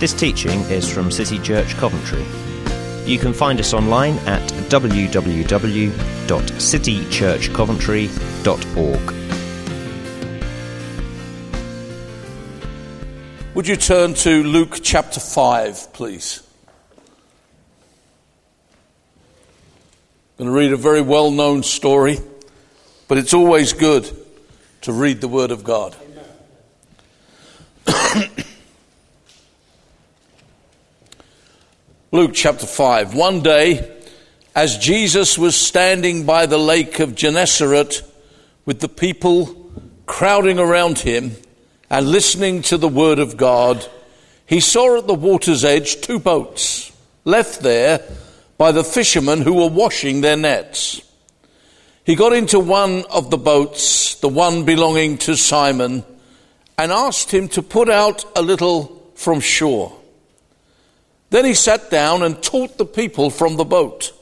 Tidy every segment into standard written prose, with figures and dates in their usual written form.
This teaching is from City Church Coventry. You can find us online at www.citychurchcoventry.org. Would you turn to Luke chapter 5, please? I'm going to read a very well-known story, but it's always good to read the Word of God. Luke chapter 5. One day, as Jesus was standing by the lake of Gennesaret with the people crowding around him and listening to the word of God, he saw at the water's edge 2 boats left there by the fishermen who were washing their nets. He got into one of the boats, the one belonging to Simon, and asked him to put out a little from shore. Then he sat down and taught the people from the boat.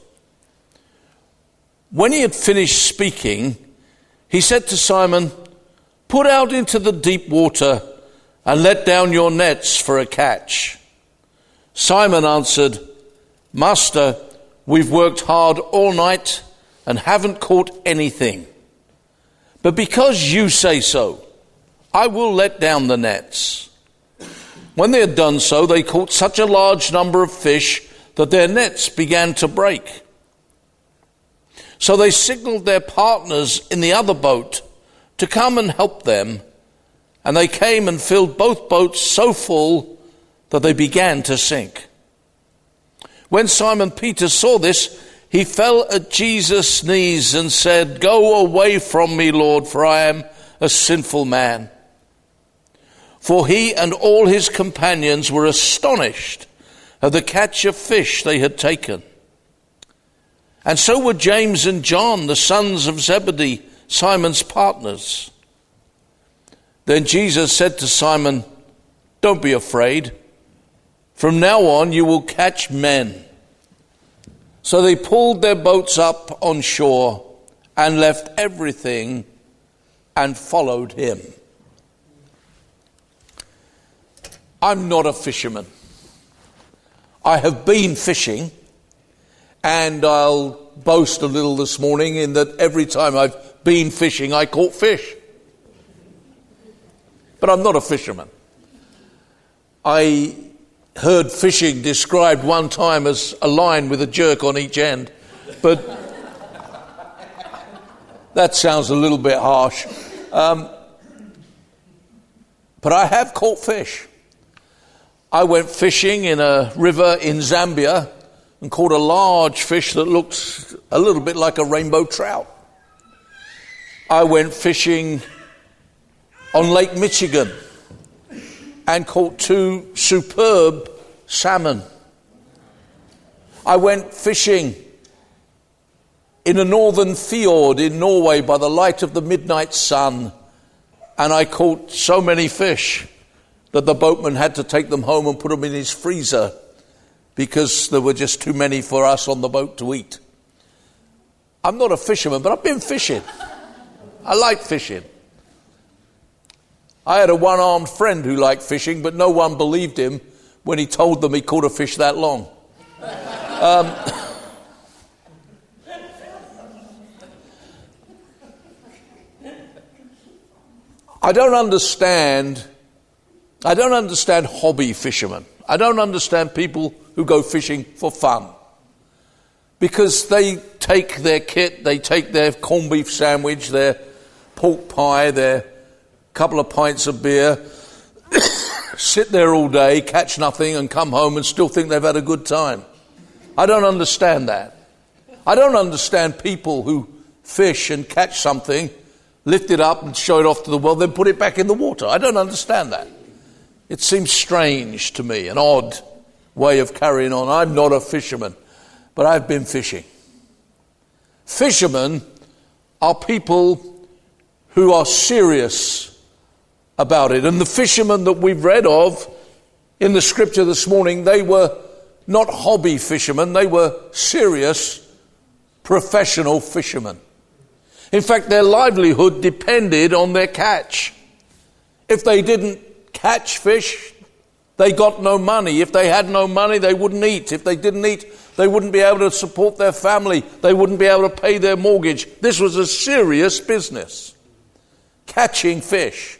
When he had finished speaking, he said to Simon, "Put out into the deep water and let down your nets for a catch." Simon answered, "Master, we've worked hard all night and haven't caught anything. But because you say so, I will let down the nets." When they had done so, they caught such a large number of fish that their nets began to break. So they signaled their partners in the other boat to come and help them, and they came and filled both boats so full that they began to sink. When Simon Peter saw this, he fell at Jesus' knees and said, "Go away from me, Lord, for I am a sinful man." For he and all his companions were astonished at the catch of fish they had taken. And so were James and John, the sons of Zebedee, Simon's partners. Then Jesus said to Simon, "Don't be afraid. From now on you will catch men." So they pulled their boats up on shore and left everything and followed him. I'm not a fisherman. I have been fishing, and I'll boast a little this morning in that every time I've been fishing, I caught fish. But I'm not a fisherman. I heard fishing described one time as a line with a jerk on each end, but that sounds a little bit harsh. But I have caught fish. I went fishing in a river in Zambia and caught a large fish that looked a little bit like a rainbow trout. I went fishing on Lake Michigan and caught 2 superb salmon. I went fishing in a northern fjord in Norway by the light of the midnight sun, and I caught so many fish that the boatman had to take them home and put them in his freezer because there were just too many for us on the boat to eat. I'm not a fisherman, but I've been fishing. I like fishing. I had a one-armed friend who liked fishing, but no one believed him when he told them he caught a fish that long. I don't understand hobby fishermen. I don't understand people who go fishing for fun. Because they take their kit, they take their corned beef sandwich, their pork pie, their couple of pints of beer, sit there all day, catch nothing, and come home and still think they've had a good time. I don't understand that. I don't understand people who fish and catch something, lift it up and show it off to the world, then put it back in the water. I don't understand that. It seems strange to me, an odd way of carrying on. I'm not a fisherman, but I've been fishing. Fishermen are people who are serious about it. And the fishermen that we've read of in the scripture this morning, they were not hobby fishermen, they were serious, professional fishermen. In fact, their livelihood depended on their catch. If they didn't catch fish, They got no money. If they had no money, they wouldn't eat. If they didn't eat, they wouldn't be able to support their family. They wouldn't be able to pay their mortgage. This was a serious business, catching fish.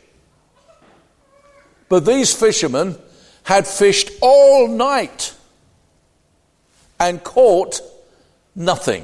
But these fishermen had fished all night and caught nothing.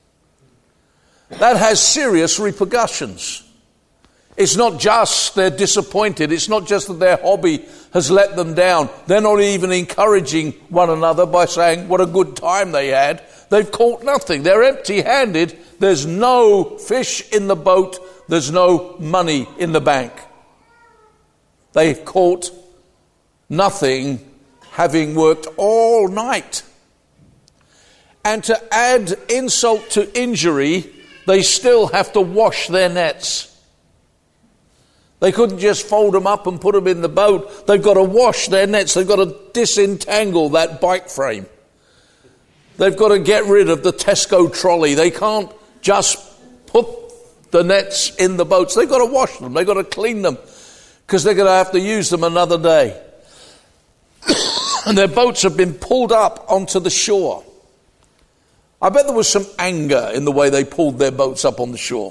That has serious repercussions. It's not just they're disappointed. It's not just that their hobby has let them down. They're not even encouraging one another by saying what a good time they had. They've caught nothing. They're empty-handed. There's no fish in the boat. There's no money in the bank. They've caught nothing, having worked all night. And to add insult to injury, they still have to wash their nets. They couldn't just fold them up and put them in the boat. They've got to wash their nets. They've got to disentangle that bike frame. They've got to get rid of the Tesco trolley. They can't just put the nets in the boats. They've got to wash them. They've got to clean them because they're going to have to use them another day. And their boats have been pulled up onto the shore. I bet there was some anger in the way they pulled their boats up on the shore.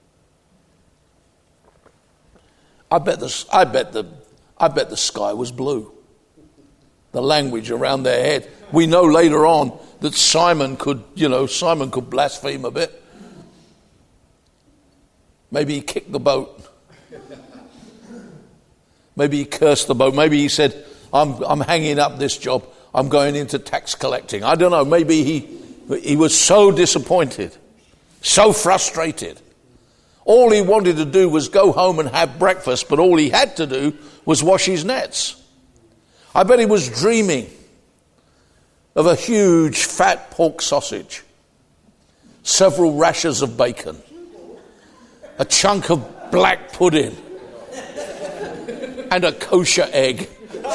I bet the sky was blue. The language around their head. We know later on that Simon could blaspheme a bit. Maybe he kicked the boat. Maybe he cursed the boat. Maybe he said, I'm hanging up this job. I'm going into tax collecting. I don't know. Maybe he was so disappointed, so frustrated. All he wanted to do was go home and have breakfast, but all he had to do was wash his nets. I bet he was dreaming of a huge fat pork sausage, several rashers of bacon, a chunk of black pudding, and a kosher egg.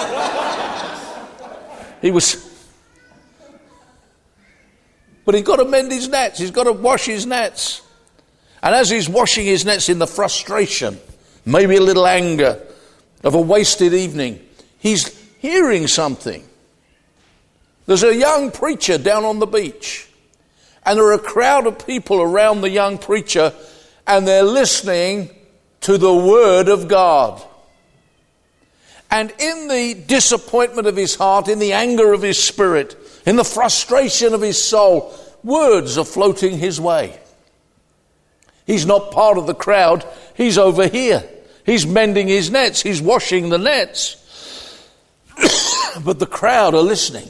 But he's got to mend his nets. He's got to wash his nets. And as he's washing his nets in the frustration, maybe a little anger of a wasted evening, he's hearing something. There's a young preacher down on the beach, and there are a crowd of people around the young preacher, and they're listening to the word of God. And in the disappointment of his heart, in the anger of his spirit, in the frustration of his soul, words are floating his way. He's not part of the crowd. He's over here. He's mending his nets. He's washing the nets. But the crowd are listening.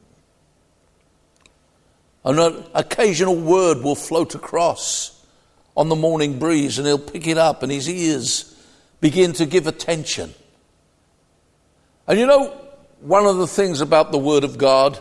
An occasional word will float across on the morning breeze, and he'll pick it up, and his ears begin to give attention. And you know, one of the things about the Word of God,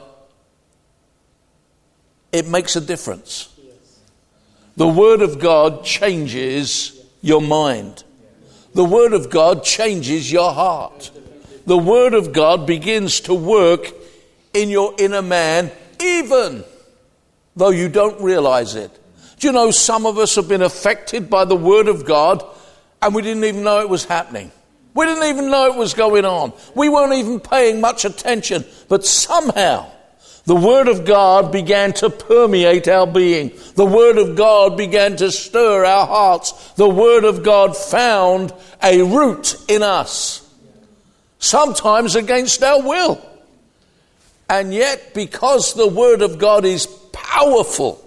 it makes a difference. The Word of God changes your mind. The Word of God changes your heart. The Word of God begins to work in your inner man, even though you don't realize it. Do you know, some of us have been affected by the Word of God, and we didn't even know it was happening. We didn't even know it was going on. We weren't even paying much attention, but somehow the Word of God began to permeate our being. The Word of God began to stir our hearts. The Word of God found a root in us, sometimes against our will. And yet, because the Word of God is powerful,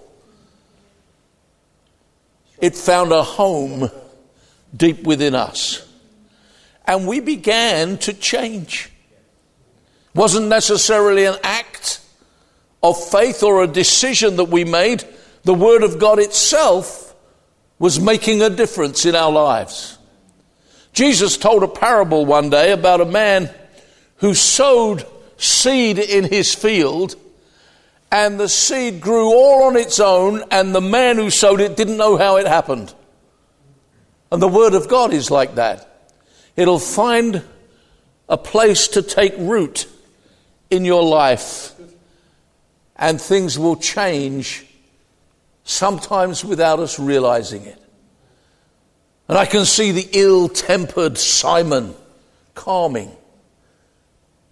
it found a home deep within us. And we began to change. It wasn't necessarily an act of faith or a decision that we made. The Word of God itself was making a difference in our lives. Jesus told a parable one day about a man who sowed seed in his field, and the seed grew all on its own, and the man who sowed it didn't know how it happened. And the Word of God is like that. It'll find a place to take root in your life, and things will change, sometimes without us realizing it. And I can see the ill-tempered Simon calming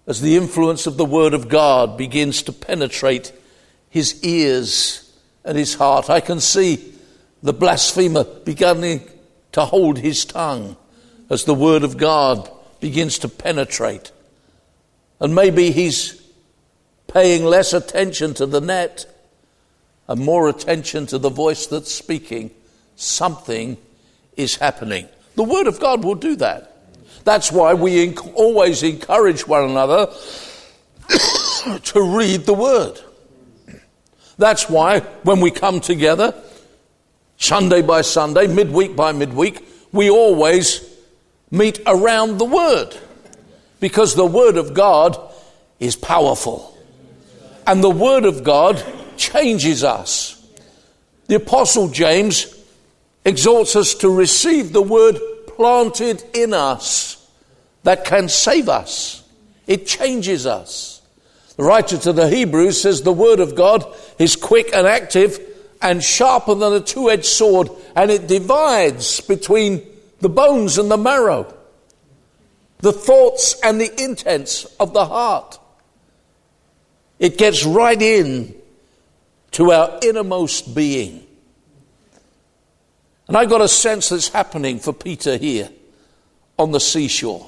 as the influence of the Word of God begins to penetrate his ears and his heart. I can see the blasphemer beginning to hold his tongue as the Word of God begins to penetrate. And maybe he's paying less attention to the net and more attention to the voice that's speaking. Something is happening. The Word of God will do that. That's why we always encourage one another to read the Word. That's why when we come together, Sunday by Sunday, midweek by midweek, we always meet around the Word. Because the Word of God is powerful. And the Word of God changes us. The Apostle James exhorts us to receive the Word planted in us that can save us. It changes us. The writer to the Hebrews says the Word of God is quick and active and sharper than a two-edged sword, and it divides between the bones and the marrow, the thoughts and the intents of the heart. It gets right in to our innermost being. And I got a sense that's happening for Peter here on the seashore.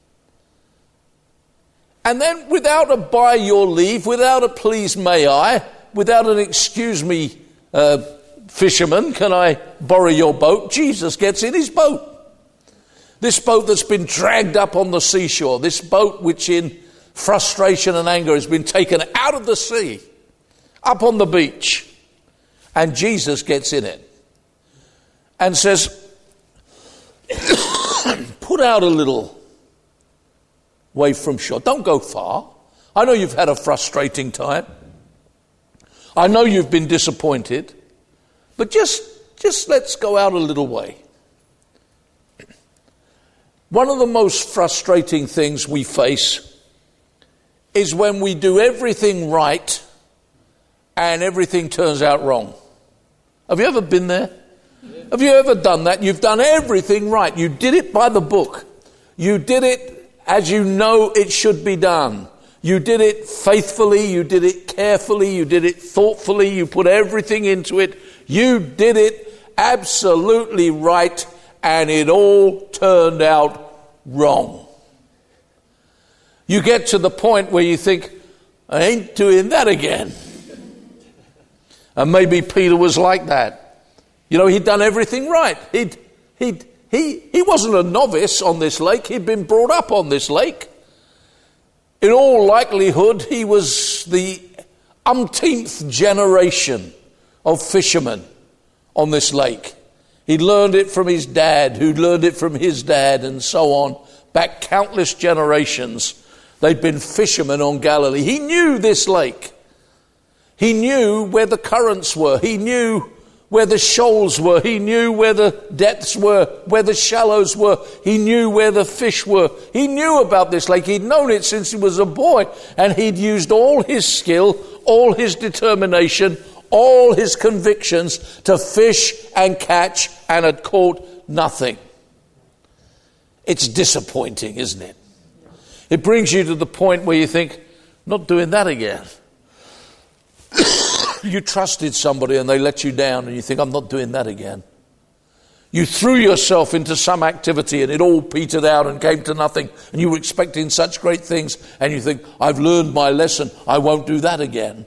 And then without a by your leave, without a please may I, without an excuse me, fisherman, can I borrow your boat? Jesus gets in his boat. This boat that's been dragged up on the seashore, this boat which in frustration and anger has been taken out of the sea, up on the beach. And Jesus gets in it and says, put out a little way from shore. Don't go far. I know you've had a frustrating time. I know you've been disappointed. But just let's go out a little way. One of the most frustrating things we face is when we do everything right and everything turns out wrong. Have you ever been there? Yeah. Have you ever done that? You've done everything right. You did it by the book. You did it as you know it should be done. You did it faithfully, you did it carefully, you did it thoughtfully, you put everything into it. You did it absolutely right, and it all turned out wrong. You get to the point where you think, I ain't doing that again. And maybe Peter was like that. You know, he'd done everything right. He wasn't a novice on this lake. He'd been brought up on this lake. In all likelihood, he was the umpteenth generation of fishermen on this lake. He'd learned it from his dad, who'd learned it from his dad, and so on. Back countless generations, they'd been fishermen on Galilee. He knew this lake. He knew where the currents were. He knew where the shoals were. He knew where the depths were, where the shallows were. He knew where the fish were. He knew about this lake. He'd known it since he was a boy, and he'd used all his skill, all his determination, all his convictions to fish and catch, and had caught nothing. It's disappointing, isn't it? It brings you to the point where you think, not doing that again. You trusted somebody and they let you down, and you think, I'm not doing that again. You threw yourself into some activity and it all petered out and came to nothing, and you were expecting such great things, and you think, I've learned my lesson, I won't do that again.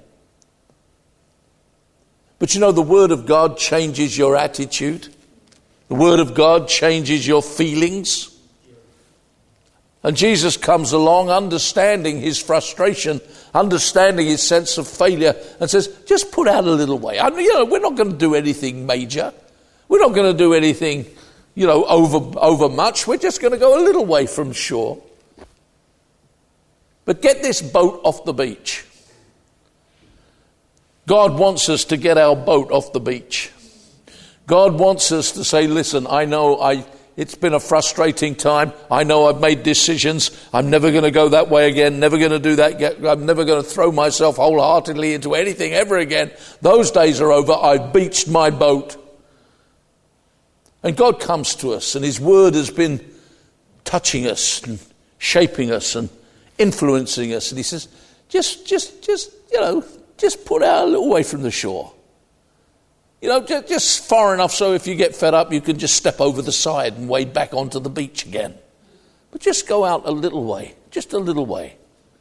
But you know, the Word of God changes your attitude. The Word of God changes your feelings. And Jesus comes along understanding his frustration, understanding his sense of failure, and says, just put out a little way. We're not going to do anything major. We're not going to do anything, over much. We're just going to go a little way from shore. But get this boat off the beach. God wants us to get our boat off the beach. God wants us to say, listen, I know it's been a frustrating time. I know I've made decisions. I'm never going to go that way again, never going to do that. I'm never going to throw myself wholeheartedly into anything ever again. Those days are over. I've beached my boat. And God comes to us, and his word has been touching us and shaping us and influencing us. And he says, just put out a little way from the shore. Just far enough so if you get fed up, you can just step over the side and wade back onto the beach again. But just go out a little way, just a little way.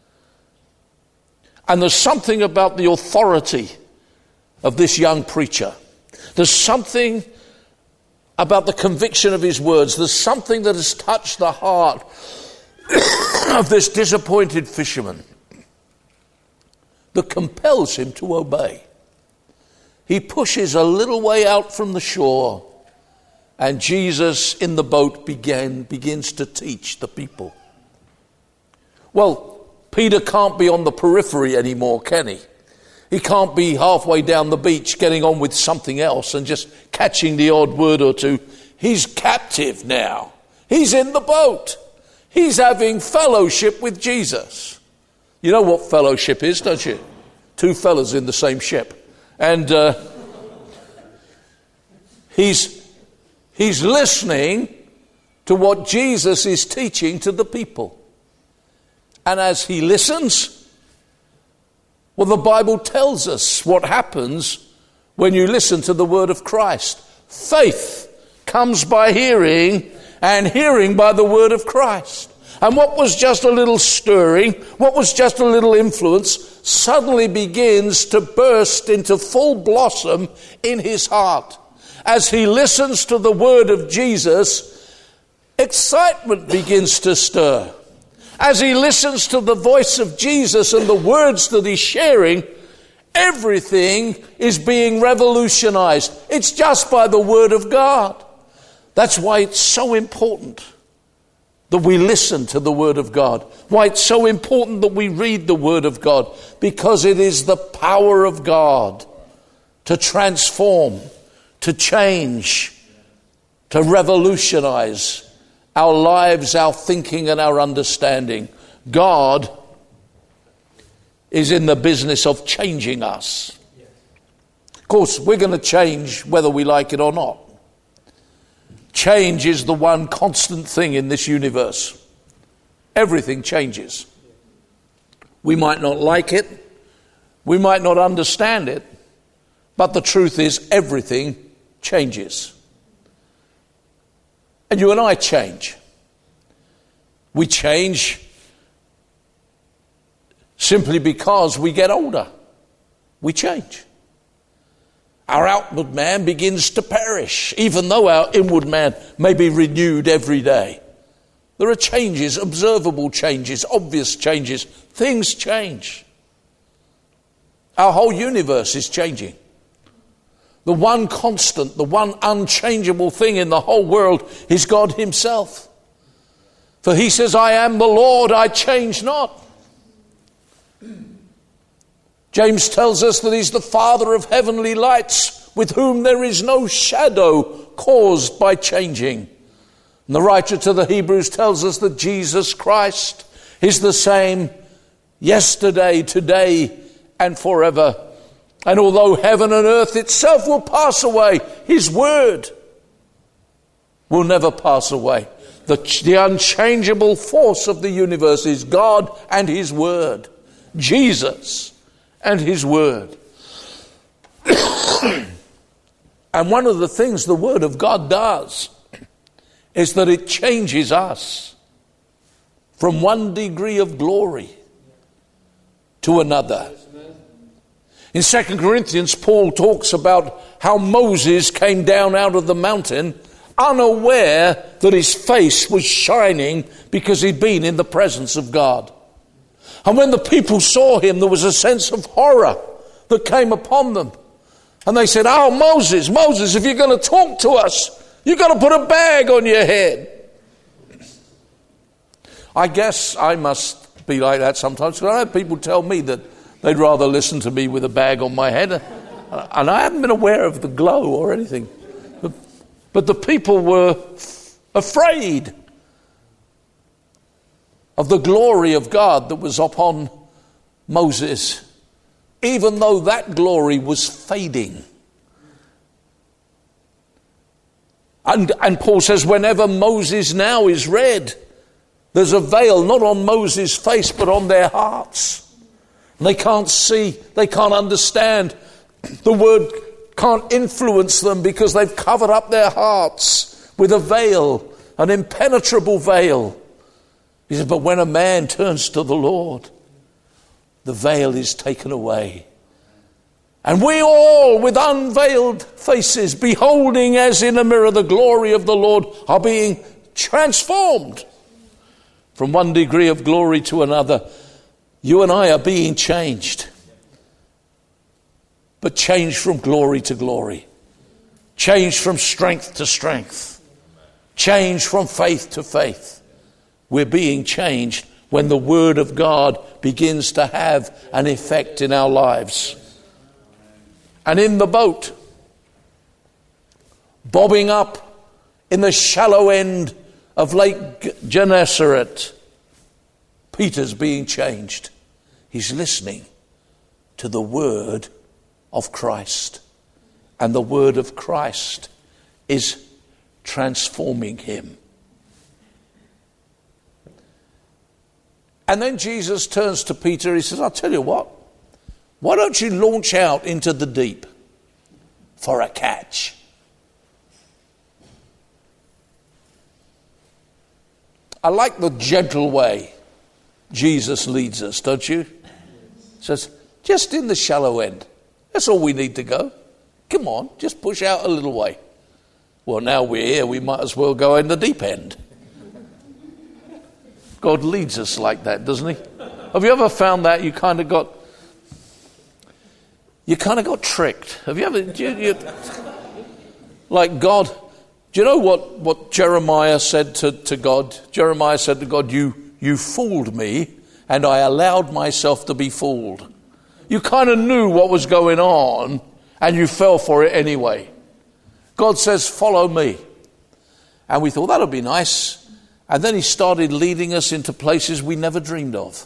And there's something about the authority of this young preacher. There's something about the conviction of his words. There's something that has touched the heart of this disappointed fisherman that compels him to obey. He pushes a little way out from the shore, and Jesus in the boat begins to teach the people. Well, Peter can't be on the periphery anymore, can he? He can't be halfway down the beach getting on with something else and just catching the odd word or two. He's captive now. He's in the boat. He's having fellowship with Jesus. You know what fellowship is, don't you? Two fellas in the same ship. And he's listening to what Jesus is teaching to the people. And as he listens, well, the Bible tells us what happens when you listen to the word of Christ. Faith comes by hearing, and hearing by the word of Christ. And what was just a little stirring, what was just a little influence, suddenly begins to burst into full blossom in his heart. As he listens to the word of Jesus, excitement begins to stir. As he listens to the voice of Jesus and the words that he's sharing, everything is being revolutionized. It's just by the word of God. That's why it's so important that we listen to the word of God. Why it's so important that we read the word of God. Because it is the power of God to transform, to change, to revolutionize our lives, our thinking, and our understanding. God is in the business of changing us. Of course, we're going to change whether we like it or not. Change is the one constant thing in this universe. Everything changes. We might not like it. We might not understand it. But the truth is, everything changes. And you and I change. We change simply because we get older. We change. Our outward man begins to perish, even though our inward man may be renewed every day. There are changes, observable changes, obvious changes. Things change. Our whole universe is changing. The one constant, the one unchangeable thing in the whole world is God himself. For he says, I am the Lord, I change not. James tells us that he's the Father of heavenly lights, with whom there is no shadow caused by changing. And the writer to the Hebrews tells us that Jesus Christ is the same yesterday, today, and forever. And although heaven and earth itself will pass away, his word will never pass away. The unchangeable force of the universe is God and his word. Jesus and his word. And one of the things the word of God does is that it changes us from one degree of glory to another. In 2 Corinthians, Paul talks about how Moses came down out of the mountain unaware that his face was shining because he'd been in the presence of God. And when the people saw him, there was a sense of horror that came upon them. And they said, oh, Moses, if you're going to talk to us, you've got to put a bag on your head. I guess I must be like that sometimes, because I have people tell me that they'd rather listen to me with a bag on my head. And I haven't been aware of the glow or anything. But the people were afraid of the glory of God that was upon Moses, even though that glory was fading. And Paul says, whenever Moses now is read, There's a veil not on Moses' face but on their hearts. And they can't see, they can't understand. The word can't influence them because they've covered up their hearts with a veil, an impenetrable veil. He said, but when a man turns to the Lord, the veil is taken away. And we all, with unveiled faces, beholding as in a mirror the glory of the Lord, are being transformed from one degree of glory to another. You and I are being changed. But changed from glory to glory. Changed from strength to strength. Changed from faith to faith. We're being changed when the Word of God begins to have an effect in our lives. And in the boat, bobbing up in the shallow end of Lake Gennesaret, Peter's being changed. He's listening to the word of Christ. And the word of Christ is transforming him. And then Jesus turns to Peter. He says, I'll tell you what. Why don't you launch out into the deep for a catch? I like the gentle way Jesus leads us, don't you? He says, just in the shallow end. That's all we need to go. Come on, just push out a little way. Well, now we're here, we might as well go in the deep end. God leads us like that, doesn't he? Have you ever found that you kind of got tricked? Have you ever, like God, do you know what Jeremiah said to God? Jeremiah said to God, you fooled me and I allowed myself to be fooled. You kind of knew what was going on and you fell for it anyway. God says, follow me. And we thought, that'll be nice. And then he started leading us into places we never dreamed of.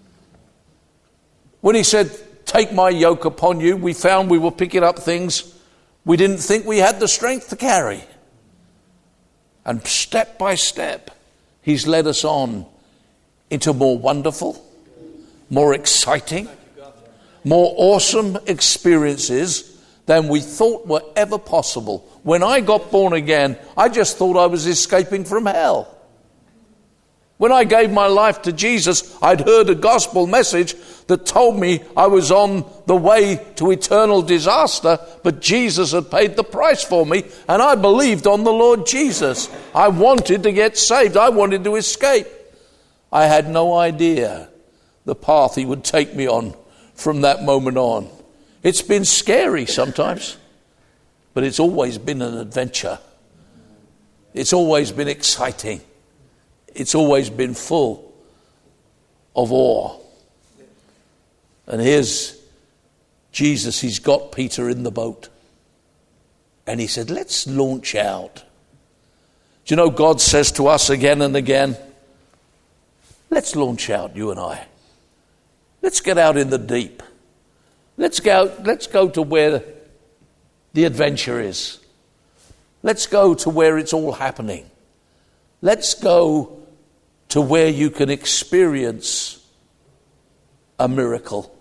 When he said, take my yoke upon you, we found we were picking up things we didn't think we had the strength to carry. And step by step, he's led us on into more wonderful, more exciting, more awesome experiences than we thought were ever possible. When I got born again, I just thought I was escaping from hell. When I gave my life to Jesus, I'd heard a gospel message that told me I was on the way to eternal disaster, but Jesus had paid the price for me, and I believed on the Lord Jesus. I wanted to get saved. I wanted to escape. I had no idea the path he would take me on from that moment on. It's been scary sometimes, but it's always been an adventure. It's always been exciting. It's always been full of awe. And here's Jesus. He's got Peter in the boat. And he said, let's launch out. Do you know, God says to us again and again, let's launch out, you and I. Let's get out in the deep. Let's go to where the adventure is. Let's go to where it's all happening. Let's go to where you can experience a miracle.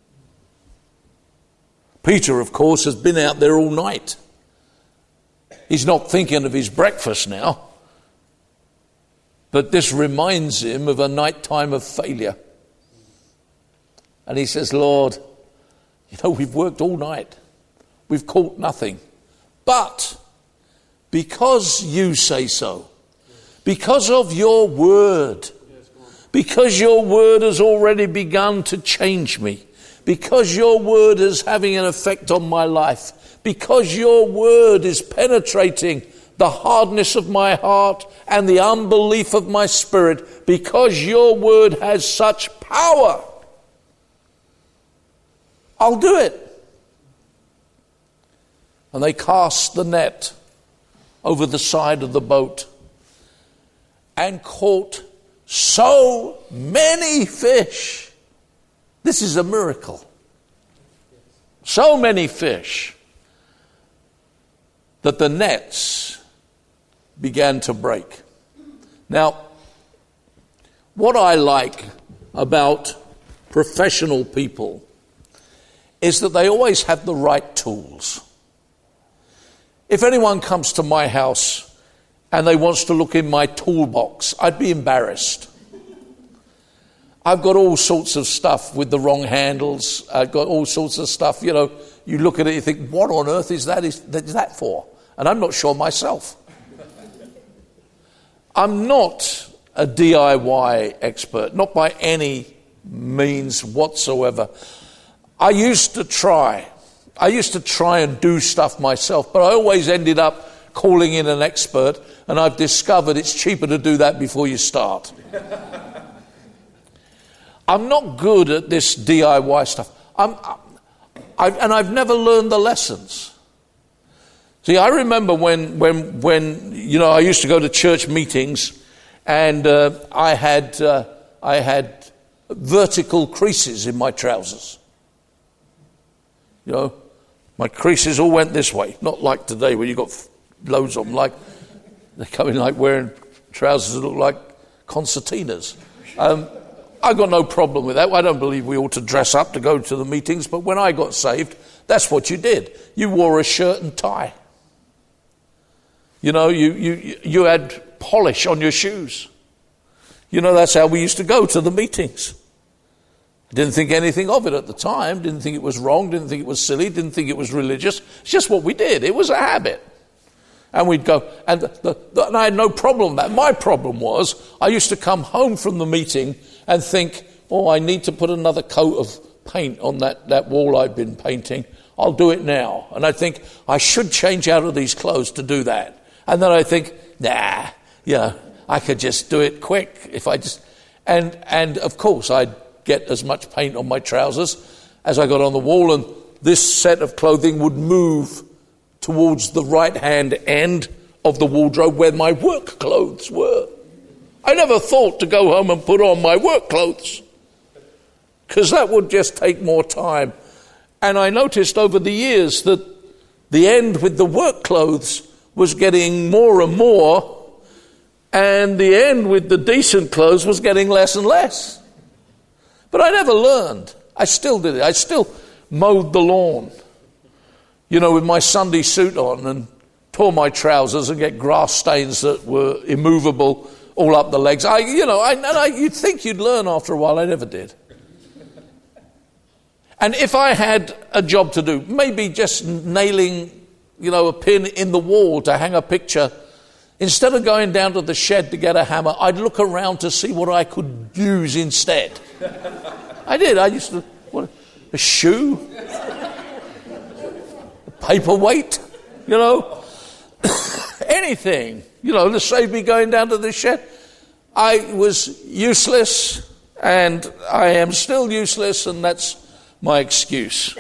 Peter, of course, has been out there all night. He's not thinking of his breakfast now. But this reminds him of a nighttime of failure. And he says, Lord, we've worked all night. We've caught nothing. But because you say so, because of your word, because your word has already begun to change me, because your word is having an effect on my life, because your word is penetrating the hardness of my heart and the unbelief of my spirit, because your word has such power, I'll do it. And they cast the net over the side of the boat and caught so many fish. This is a miracle. So many fish that the nets began to break. Now, what I like about professional people is that they always have the right tools. If anyone comes to my house and they wants to look in my toolbox, I'd be embarrassed. I've got all sorts of stuff with the wrong handles. I've got all sorts of stuff, you look at it, you think, what on earth is that for? And I'm not sure myself. I'm not a DIY expert, not by any means whatsoever. I used to try and do stuff myself, but I always ended up calling in an expert, and I've discovered it's cheaper to do that before you start. I'm not good at this DIY stuff. I've never learned the lessons. See, I remember when I used to go to church meetings, and I had vertical creases in my trousers. My creases all went this way, not like today where you've got loads of them. Like they're coming like wearing trousers that look like concertinas. I got no problem with that. I don't believe we ought to dress up to go to the meetings, but when I got saved, that's what you did. You wore a shirt and tie. You had polish on your shoes. That's how we used to go to the meetings. Didn't think anything of it at the time, didn't think it was wrong, didn't think it was silly, didn't think it was religious. It's just what we did. It was a habit. And we'd go, and I had no problem with that. My problem was I used to come home from the meeting and think, I need to put another coat of paint on that wall I've been painting. I'll do it now. And I think I should change out of these clothes to do that. And then I think, I could just do it quick if I just... And of course I'd get as much paint on my trousers as I got on the wall, and this set of clothing would move towards the right-hand end of the wardrobe where my work clothes were. I never thought to go home and put on my work clothes, because that would just take more time. And I noticed over the years that the end with the work clothes was getting more and more, and the end with the decent clothes was getting less and less. But I never learned. I still did it. I still mowed the lawn, with my Sunday suit on, and tore my trousers and get grass stains that were immovable all up the legs. You'd think you'd learn after a while. I never did. And if I had a job to do, maybe just nailing, a pin in the wall to hang a picture, instead of going down to the shed to get a hammer, I'd look around to see what I could use instead. I did. I used to, a shoe, a paperweight, anything, to save me going down to the shed. I was useless, and I am still useless, and that's my excuse.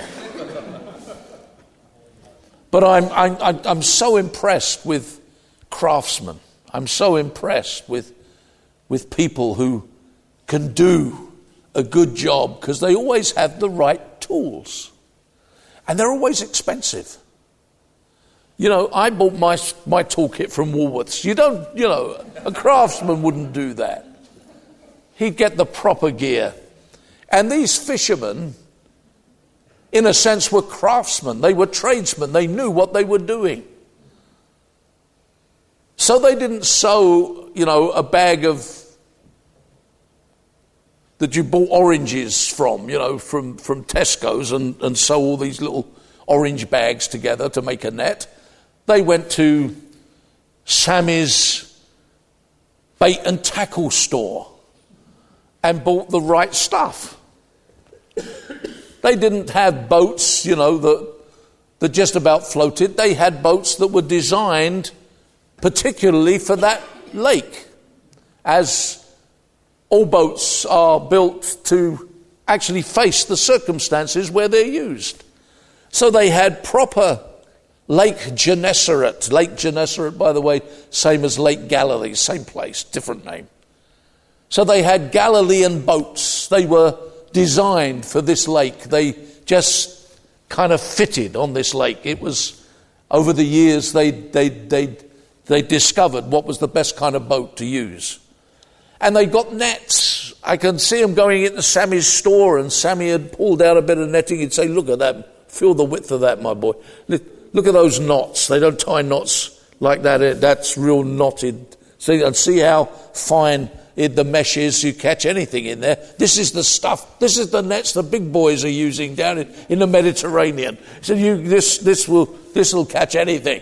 But I'm so impressed with craftsmen. I'm so impressed with people who can do a good job, because they always have the right tools, and they're always expensive. I bought my toolkit from Woolworths. A craftsman wouldn't do that. He'd get the proper gear. And these fishermen, in a sense, were craftsmen. They were tradesmen. They knew what they were doing. So they didn't sew, a bag of that you bought oranges from Tesco's and sew all these little orange bags together to make a net. They went to Sammy's bait and tackle store and bought the right stuff. They didn't have boats, that just about floated. They had boats that were designed particularly for that lake, as all boats are built to actually face the circumstances where they're used. So they had proper Lake Gennesaret. Lake Gennesaret, by the way, same as Lake Galilee, same place, different name. So they had Galilean boats. They were designed for this lake. They just kind of fitted on this lake. It was, over the years, they discovered what was the best kind of boat to use. And they got nets. I can see them going into Sammy's store, and Sammy had pulled out a bit of netting. He'd say, look at that. Feel the width of that, my boy. Look at those knots. They don't tie knots like that. That's real knotted. See how fine the mesh is. You catch anything in there. This is the stuff. This is the nets the big boys are using down in the Mediterranean. So this will catch anything.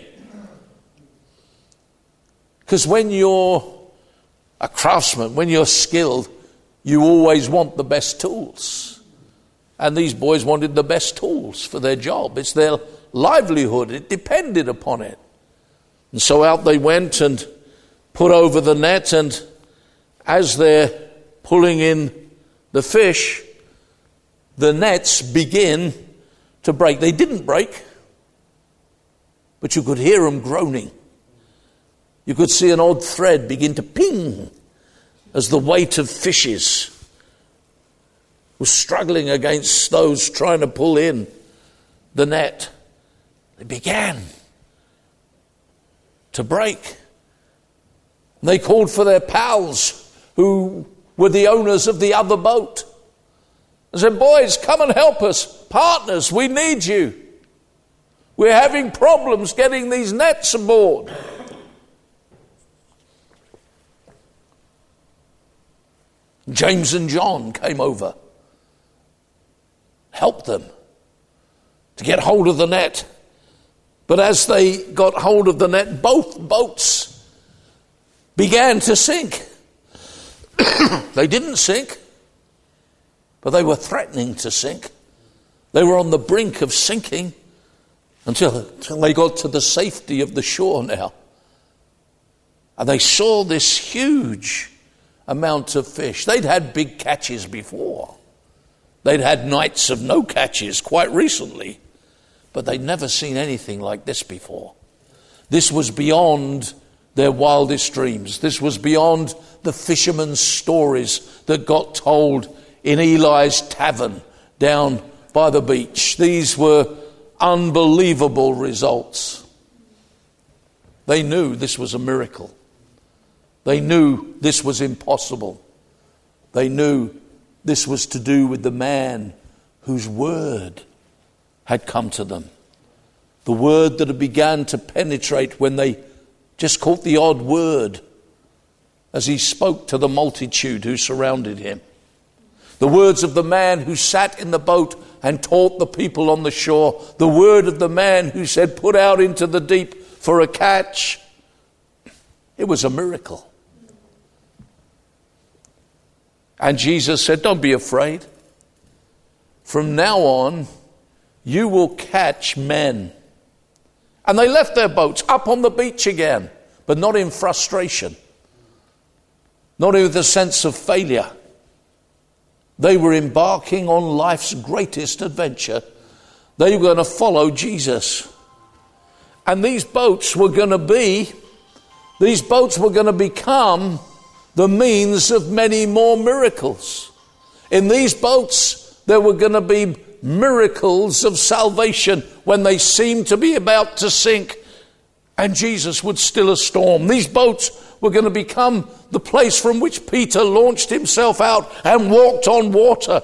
Because when you're a craftsman, when you're skilled, you always want the best tools. And these boys wanted the best tools for their job. It's their livelihood. It depended upon it. And so out they went and put over the net, and as they're pulling in the fish, the nets begin to break. They didn't break, but you could hear them groaning. You could see an odd thread begin to ping as the weight of fishes was struggling against those trying to pull in the net. They began to break. And they called for their pals who were the owners of the other boat. They said, boys, come and help us. Partners, we need you. We're having problems getting these nets aboard. James and John came over, helped them to get hold of the net. But as they got hold of the net, both boats began to sink. They didn't sink, but they were threatening to sink. They were on the brink of sinking until they got to the safety of the shore now. And they saw this huge amount of fish. They'd had big catches before. They'd had nights of no catches quite recently, but they'd never seen anything like this before. This was beyond their wildest dreams. This was beyond the fishermen's stories that got told in Eli's tavern down by the beach. These were unbelievable results. They knew this was a miracle. They knew this was impossible. They knew this was to do with the man whose word had come to them. The word that had begun to penetrate when they just caught the odd word as he spoke to the multitude who surrounded him. The words of the man who sat in the boat and taught the people on the shore. The word of the man who said, put out into the deep for a catch. It was a miracle. And Jesus said, don't be afraid. From now on, you will catch men. And they left their boats up on the beach again, but not in frustration, not with a sense of failure. They were embarking on life's greatest adventure. They were going to follow Jesus. And these boats were going to become the means of many more miracles. In these boats, there were going to be miracles of salvation when they seemed to be about to sink, and Jesus would still a storm. These boats were going to become the place from which Peter launched himself out and walked on water.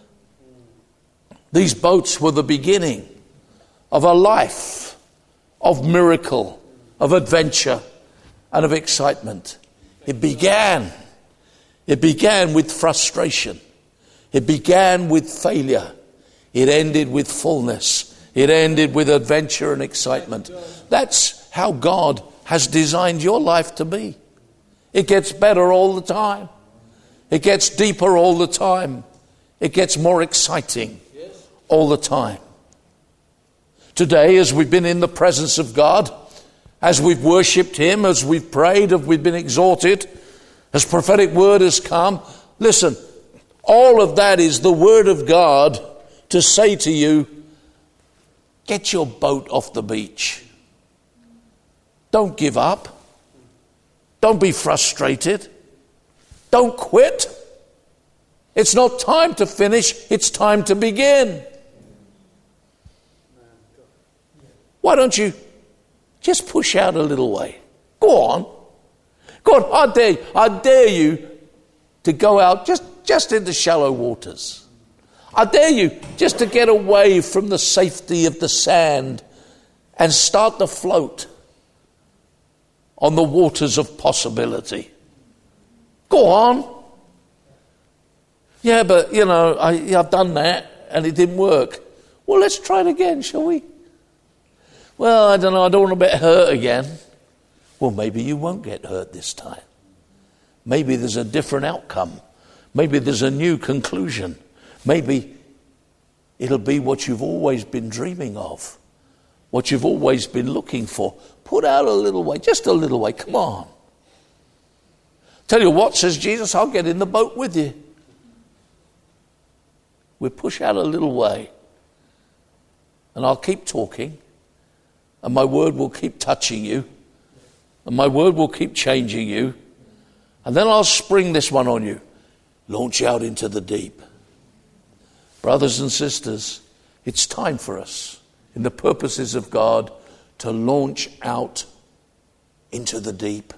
These boats were the beginning of a life of miracle, of adventure, and of excitement. It began with frustration. It began with failure. It ended with fullness. It ended with adventure and excitement. That's how God has designed your life to be. It gets better all the time. It gets deeper all the time. It gets more exciting all the time. Today, as we've been in the presence of God, as we've worshipped Him, as we've prayed, as we've been exhorted, as prophetic word has come, listen, all of that is the word of God to say to you, get your boat off the beach. Don't give up. Don't be frustrated. Don't quit. It's not time to finish, it's time to begin. Why don't you just push out a little way? Go on. Go on, I dare you to go out just into shallow waters. I dare you just to get away from the safety of the sand and start to float on the waters of possibility. Go on. Yeah, but, I've done that and it didn't work. Well, let's try it again, shall we? Well, I don't know, I don't want to get hurt again. Well, maybe you won't get hurt this time. Maybe there's a different outcome. Maybe there's a new conclusion. Maybe it'll be what you've always been dreaming of, what you've always been looking for. Put out a little way, just a little way, come on. Tell you what, says Jesus, I'll get in the boat with you. We'll push out a little way, and I'll keep talking, and my word will keep touching you, and my word will keep changing you, and then I'll spring this one on you. Launch out into the deep. Brothers and sisters, it's time for us, in the purposes of God, to launch out into the deep.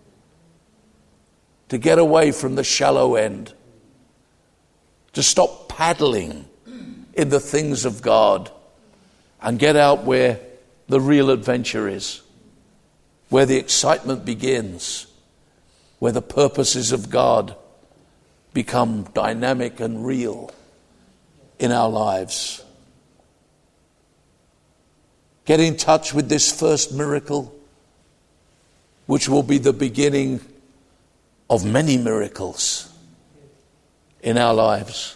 To get away from the shallow end. To stop paddling in the things of God and get out where the real adventure is, where the excitement begins, where the purposes of God become dynamic and real in our lives. Get in touch with this first miracle, which will be the beginning of many miracles in our lives.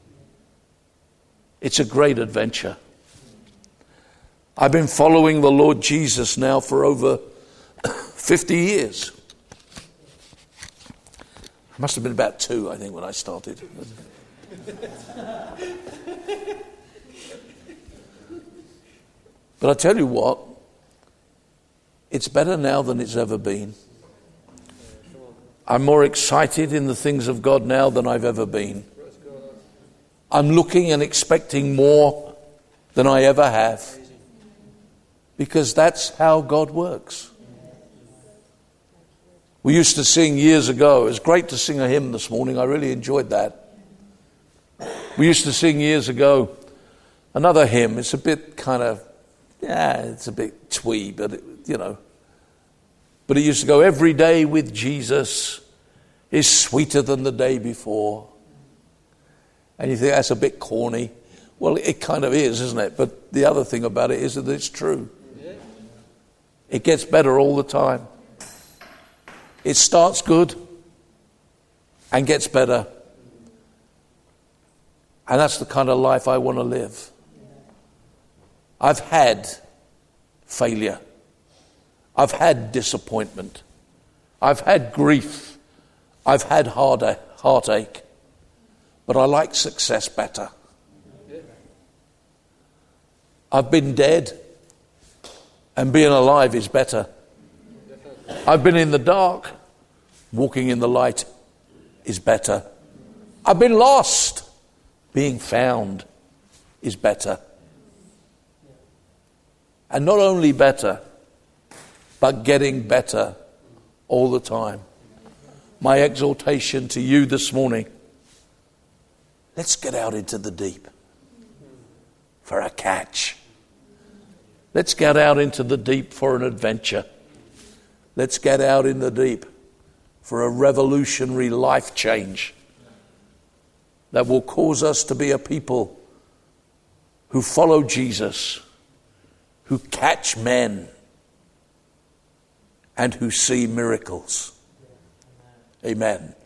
It's a great adventure. I've been following the Lord Jesus now for over 50 years. I must have been about 2, I think, when I started. But I tell you what, it's better now than it's ever been. I'm more excited in the things of God now than I've ever been. I'm looking and expecting more than I ever have. Because that's how God works. We used to sing years ago. It was great to sing a hymn this morning. I really enjoyed that. We used to sing years ago another hymn. It's a bit kind of, it's a bit twee, but But it used to go, every day with Jesus is sweeter than the day before. And you think that's a bit corny. Well, it kind of is, isn't it? But the other thing about it is that it's true. It gets better all the time. It starts good and gets better. And that's the kind of life I want to live. I've had failure. I've had disappointment. I've had grief. I've had heartache. But I like success better. I've been dead, and being alive is better. I've been in the dark. Walking in the light is better. I've been lost. Being found is better. And not only better, but getting better all the time. My exhortation to you this morning, let's get out into the deep for a catch. Let's get out into the deep for an adventure. Let's get out in the deep for a revolutionary life change that will cause us to be a people who follow Jesus, who catch men, and who see miracles. Amen.